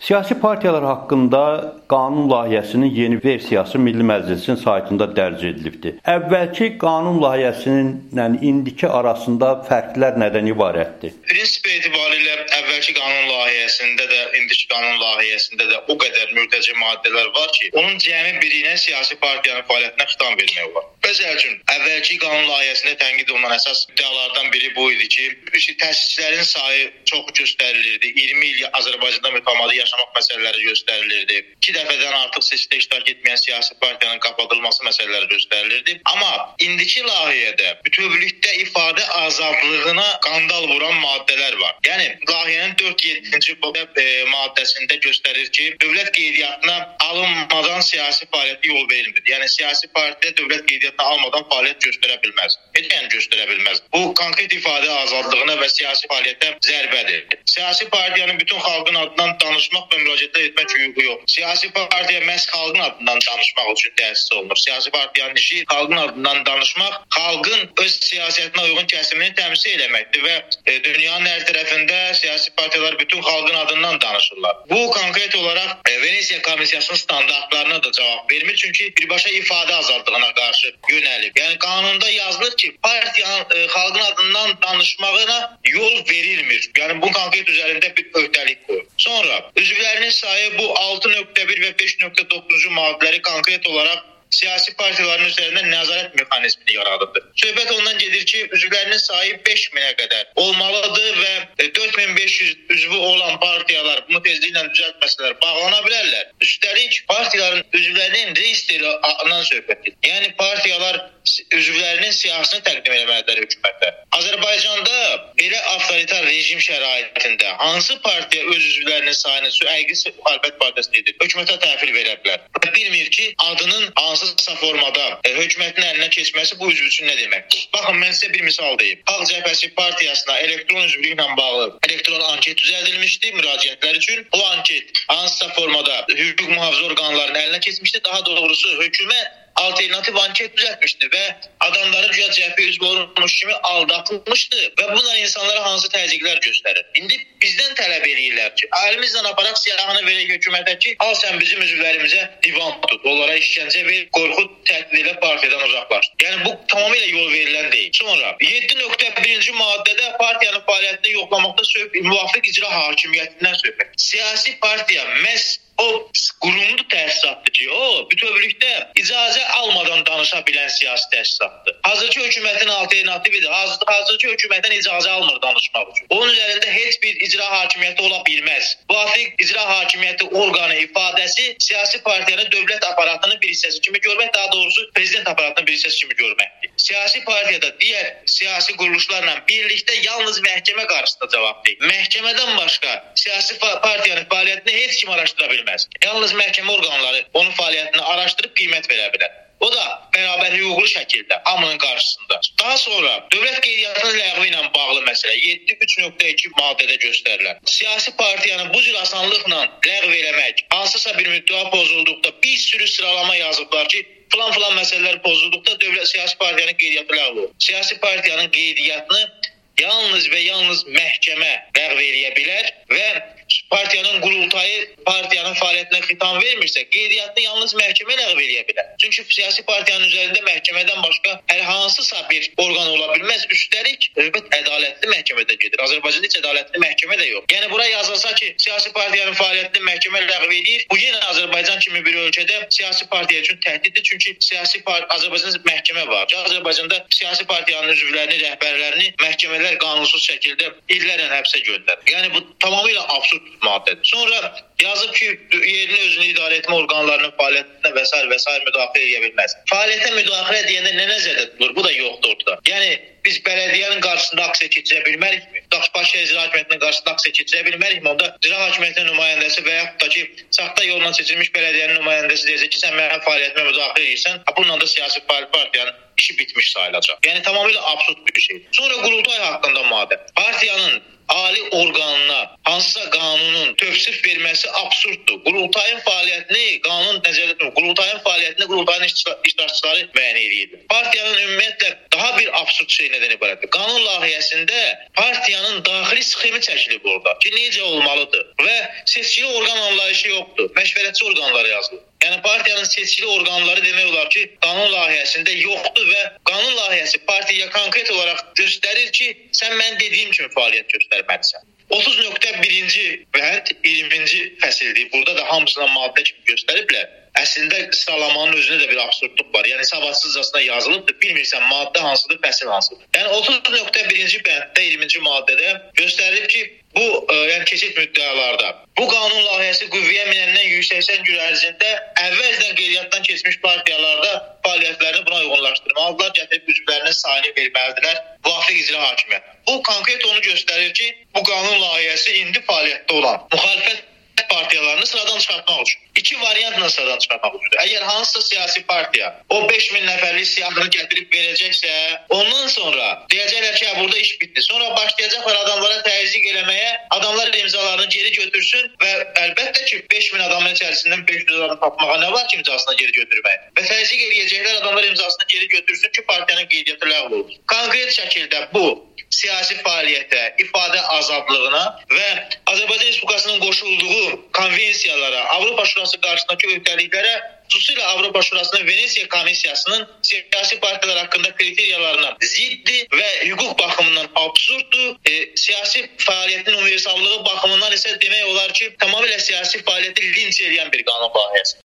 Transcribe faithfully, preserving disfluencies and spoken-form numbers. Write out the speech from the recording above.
Siyasi partiyalar haqqında qanun layihəsinin yeni versiyası Milli Məclisin saytında dərc edilibdir. Əvvəlki qanun layihəsinin yəni indiki arasında fərqlər nədən ibarətdir? Prinsip etibarilə əvvəlki qanun layihəsində də, indiki qanun layihəsində də o qədər mürtəci maddələr var ki, onun cəmi birinə siyasi partiyanın fəaliyyətinə xitam vermək olar. Məsəl üçün, əvvəlki qanun layihəsində tənqid olunan əsas iddialardan biri bu idi ki, təsisçilərin sayı çox göstərilirdi. iyirmi il Azərbaycanda mütəmadi yaşamaq məsələləri göstərilirdi. İki dəfədən artıq seçkidə iştirak etməyən siyasi partiyanın qapadılması məsələləri göstərilirdi. Amma indiki layihədə bütövlükdə ifadə azadlığına qandal vuran maddələr var. Yəni, layihənin dörd yeddinci maddəsində göstərir ki, dövlət qeydiyyatına alınmadan siyasi fəaliyyətə yol verilmir. Yəni, siyasi partiya dövlət qeydiyyatına almadan fəaliyyət göstərə bilməz. Yəni, göstərə bilməz. Bu, konkret ifadə azadlığına və siyasi fəaliyyətə zərbədir. Siyasi partiyanın bütün xalqın adından danışmaq və müraciətlər etmək hüququ yox. Siyasi partiya məhz xalqın adından danışmaq üçün təsis olunur. Siyasi partiyanın işi xalqın adından danışmaq, xalqın öz siyasətinə uyğun kəsimini təmsil eləməkdir və e, dünyanın hər tərəfində siyasi partiyalar bütün xalqın adından danışırlar. Bu, konkret olaraq e, Venesiya Komissiyasının standartlarına da cavab vermir, çünki birbaşa ifadə azadlığına qarşı yönəlib. Yəni, qanunda yazılır ki, partiyanın e, xalqın adından danışmağına yol verilmir. Yəni, bu konkret üzərində bir öhdəlik qoyur. Sonra, üzvlərinin sayı bu altı nöqtə bir və beş nöqtə doqquzuncu maddələri konkret olaraq siyasi partiyaların üzərində nəzarət mexanizmini yaradıdır. Söhbət ondan gedir ki, üzvlərinin sayı beş minə qədər olmalıdır və dörd min beş yüz üzvü olan partiyalar bunu tezliklə düzəltməsələr bağlana bilərlər. Üstəlik, partiyaların üzvlərinin reyestrindən söhbət edir. Yəni, partiyalar üzvlərinin siyasını təqdim etməlidir hökumətə. Azərbaycanda belə avtoritar rejim şəraitində hansı partiya öz üzvlərinin sayını əqis müxalifət partiyası edir, hökumətə təhvil verə bilər? Bilmir ki, adının hansısa formada e, hökumətin əlinə keçməsi bu üzv üçün nə deməkdir? Baxın, mən sizə bir misal deyim. Xalq Cəbhəsi partiyasına elektron üzvlüklə bağlı elektron anket düzəldilmişdi müraciətlər üçün. O anket hansısa formada hüquq mühafizə orqanlarının əlinə keçmişdi. Daha doğrusu hökumət alternativ anket düzəltmişdi və adamları güya cəbhə üzvü olmuş kimi aldatılmışdı və bunlar insanlara hansı təzyiqlər göstərir. İndi bizdən tələb edirlər ki, əlimizlə aparaq siyahını verək hökumətə ki, al sən bizim üzvlərimizə divan tut, onlara işgəncə ver, qorxud, təhdid elə partiyadan uzaqlaş. Yəni bu tamamilə yol verilən deyil. Sonra yeddi nöqtə birinci maddədə partiyanın fəaliyyətini yoxlamaqda söhbət müvafiq icra hakimiyyətindən söhbət. Siyasi partiya məhz o qurumlu təsisatdır ki, o bütövlükdə icazə almadan danışa bilən siyasi təsisatdır. Hazırki hökumətin alternatividir. Hazır, hazırki hökumətdən icazə almır danışmaq üçün. Onun üzərində heç bir icra hakimiyyəti ola bilməz. Müvafiq icra hakimiyyəti orqanı ifadəsi siyasi partiyanın dövlət aparatının bir hissəsi kimi görmək, daha doğrusu prezident aparatının bir hissəsi kimi görməkdir. Siyasi partiyada digər siyasi quruluşlarla birlikdə yalnız məhkəmə qarşısında cavab deyil. Məhkəmədən başqa siyasi partiyanın fəaliyyətini heç kim araşdıra bilməz. Yalnız məhkəmə orqanları onun fəaliyyətini araşdırıb qiymət verə bilər. O da bərabər hüquqlu şəkildə hamının qarşısında. Daha sonra dövlət qeydiyyatının ləğvi ilə bağlı məsələ yeddi üç nöqtə iki maddədə göstərilən. Siyasi partiyanı bu cür asanlıqla ləğv eləmək, hansısa bir müddəa pozulduqda bir sürü sıralama yazıblar ki, filan filan məsələlər pozulduqda dövlət siyasi partiyanın qeydiyyatı ləğv olur. Siyasi partiyanın qeydiyyatını yalnız və yalnız məhkəmə ləğv eləyə bilər və partiyanın qurultayı partiyanın fəaliyyətinə xitam vermirsə, qeydiyyatını yalnız məhkəmə ləğv eləyə bilər. Çünki siyasi partiyanın üzərində məhkəmədən başqa hər hansısa bir orqan ola bilməz. Üstəlik, söhbət ədalətli məhkəmədə gedir. Azərbaycanda heç ədalətli məhkəmə də yox. Yəni, bura yazılsa ki, siyasi partiyanın fəaliyyətini məhkəmə ləğv edir, bu yenə Azərbaycan kimi bir ölkədə siyasi partiya üçün təhdiddir. Çünki siyasi Azərbaycanda məhkəmə var. Azərbaycanda siyasi partiyanın üzvlərini, rəhbərlərini məhkəmələr qanunsuz şəkildə illərlə həbsə göndərir. Yəni, bu tamamilə absurd maddədir. Sonra yazıb ki, yerini özünü idarə etmə orqanlarının fəaliyyətinə və s. və s. müdaxilə edə bilməz. Fəaliyyətə müdaxilə deyəndə nə nəzərdə tutulur? Bu da yoxdur ortada. Yəni, biz bələdiyyənin qarşısında aksiya keçirə bilmərikmi? Daxbaşəhər İcra Hakimiyyətinin qarşısında aksiya keçirə bilmərikmi? Onda İcra Hakimiyyətinin nümayəndəsi və yaxud da ki, saxta yolla seçilmiş bələdiyyənin nümayəndəsi deyəcək ki, sən mənim fəaliyyətimə müdaxilə edirsən, bununla da siyasi partiyanın işi bitmiş sayılacaq. Yəni, tamamilə absurd bir şeydir. Sonra qurultay haqqında maddə. Partiyanın ali orqanına hansısa qanunun tövsif verməsi absurddur. Qurultayın fəaliyyətini qanun nəzərdə tutmur. Qurultayın fəaliyyətini qurultayın iştirakçıları müəyyən edir. Partiyanın ümumiyyətlə daha bir absurd şey nədən ibarətdir? Qanun layihəsində partiyanın daxili sxemi çəkilib orada ki, necə olmalıdır və seçkili orqan anlayışı yoxdur. Məşvərətçi orqanlar yazılır. Yəni partiyanın seçkili orqanları demək olar ki, qanun layihəsində yoxdur və qanun layihəsi partiyaya konkret olaraq göstərir ki, sən mən dediyim kimi fəaliyyət göstərməlisən. otuz nöqtə birinci bənd iyirminci fəsildir. Burada da hamısına maddə kimi göstəriblər. Əslində sıralamanın özündə də bir absurdluq var. Yəni savadsızcasına yazılıbdır. Bilmirsən maddə hansıdır, fəsil hansıdır. Yəni otuz nöqtə birinci bənddə iyirminci maddədə göstərilib ki, bu e, yəni keçid müddəalarda bu qanun layihəsi qüvvəyə minəndən yüz səksən gün ərzində əvvəlcədən qeydiyyatdan keçmiş partiyalarda fəaliyyətlərini buna uyğunlaşdırmalıdırlar, gətirib üzvlərinin sayını verməlidirlər müvafiq icra hakimiyyətinə. Bu konkret onu göstərir ki, bu qanun layihəsi indi fəaliyyətdə olan müxalifət partiyalarını sıradan çıxartmaq üçün. İki variantla sıradan çıxartmaq üçün. Əgər hansısa siyasi partiya o beş min nəfərlik siyahını gətirib verəcəksə, ondan sonra deyəcəklər ki, burada iş bitdi. Sonra başlayacaqlar adamlara təzyiq eləməyə, adamlar imzalarını geri götürsün və əlbəttə ki, beş min adamın içərisindən beş yüz adamı tapmağa nə var ki, imzasını geri götürməyə? Və təzyiq eləyəcəklər, adamlar imzasını geri götürsün ki, partiyanın qeydiyyatı ləğv olsun. Konkret şəkildə bu siyasi fəaliyyətə, ifadə azadlığına və Azərbaycan Respublikasının qoşulduğu konvensiyalara, Avropa Şurası qarşısındakı öhdəliklərə, xüsusilə Avropa Şurasının Venesiya Komissiyasının siyasi partiyalar haqqında kriteriyalarına ziddir və hüquq baxımından absurddur. E, siyasi fəaliyyətin universallığı baxımından isə demək olar ki, tamamilə siyasi fəaliyyəti linç edən bir qanun layihəsi.